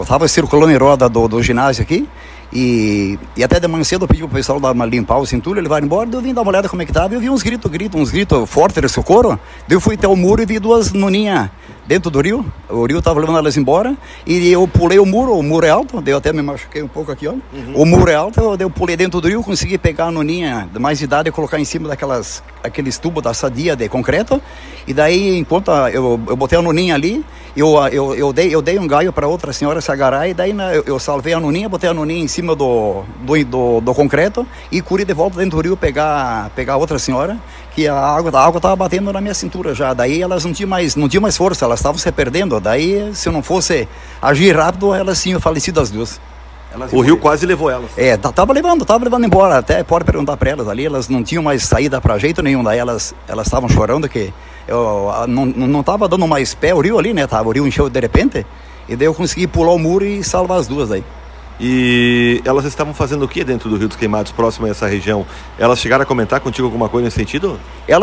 Eu tava circulando em roda do ginásio aqui, e até de manhã cedo eu pedi pro pessoal limpar o cinturão, ele vai embora, daí eu vim dar uma olhada como é que tava, e eu vi uns gritos fortes de socorro, daí eu fui até o muro e vi duas noninhas dentro do rio, o rio tava levando elas embora, e eu pulei o muro é alto, daí eu até me machuquei um pouco aqui, ó, o muro é alto, eu pulei dentro do rio, consegui pegar a noninha de mais idade e colocar em cima aqueles tubos da sadia de concreto, e daí, enquanto eu botei a noninha ali, eu dei um gaio para outra senhora se agarrar, e daí eu salvei a noninha, botei a noninha em cima do concreto, e corri de volta dentro do rio pegar a outra senhora, que a água estava batendo na minha cintura já, daí elas não tinham mais força, elas estavam se perdendo, daí se eu não fosse agir rápido, elas tinham falecido as duas. O rio quase levou elas. Tava levando embora, até pode perguntar para elas ali, elas não tinham mais saída para jeito nenhum, daí elas estavam chorando que eu não tava dando mais pé o rio ali, né, o rio encheu de repente, e daí eu consegui pular o muro e salvar as duas aí. E elas estavam fazendo o que dentro do Rio dos Queimados, próximo a essa região? Elas chegaram a comentar contigo alguma coisa nesse sentido?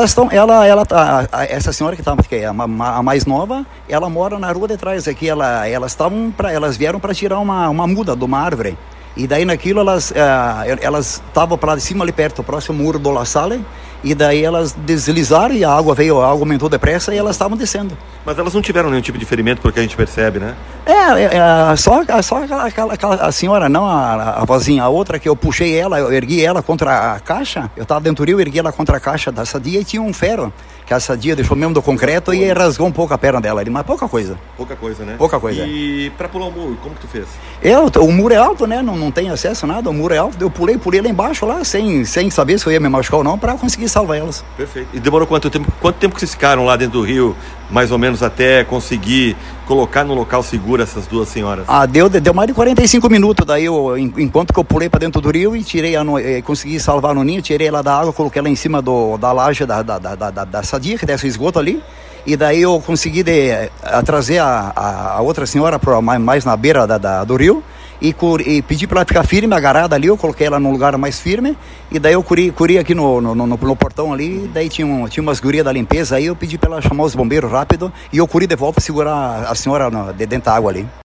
Essa senhora que é a mais nova, ela mora na rua de trás aqui, elas vieram para tirar uma muda de uma árvore. E daí naquilo elas estavam para cima ali perto, próximo muro do La Salle, e daí elas deslizaram e a água aumentou depressa e elas estavam descendo. Mas elas não tiveram nenhum tipo de ferimento, porque a gente percebe, né? Só aquela senhora, não a vozinha, a outra que eu puxei ela, eu ergui ela contra a caixa, eu estava dentro do rio, eu ergui ela contra a caixa da sadia e tinha um ferro, que a sadia deixou mesmo do concreto e rasgou um pouco a perna dela ali, mas pouca coisa. Pouca coisa, né? Pouca coisa. E para pular o muro, como que tu fez? O muro é alto, né? Não tem acesso a nada, o muro é alto, eu pulei lá embaixo, lá, sem saber se eu ia me machucar ou não, para conseguir salvar elas. Perfeito. E demorou quanto tempo? Quanto tempo que vocês ficaram lá dentro do rio, mais ou menos, até conseguir colocar no local seguro essas duas senhoras? Deu mais de 45 minutos, daí enquanto que eu pulei para dentro do rio e consegui salvar a noninha, tirei ela da água, coloquei ela em cima da laje da sadia, que desce o esgoto ali, e daí eu consegui trazer a outra senhora mais na beira do rio, e pedi para ela ficar firme, agarrada ali, eu coloquei ela num lugar mais firme, e daí eu curi aqui no portão ali, daí tinha umas gurias da limpeza, aí eu pedi para ela chamar os bombeiros rápido, e eu curi de volta, segurar a senhora dentro da água ali.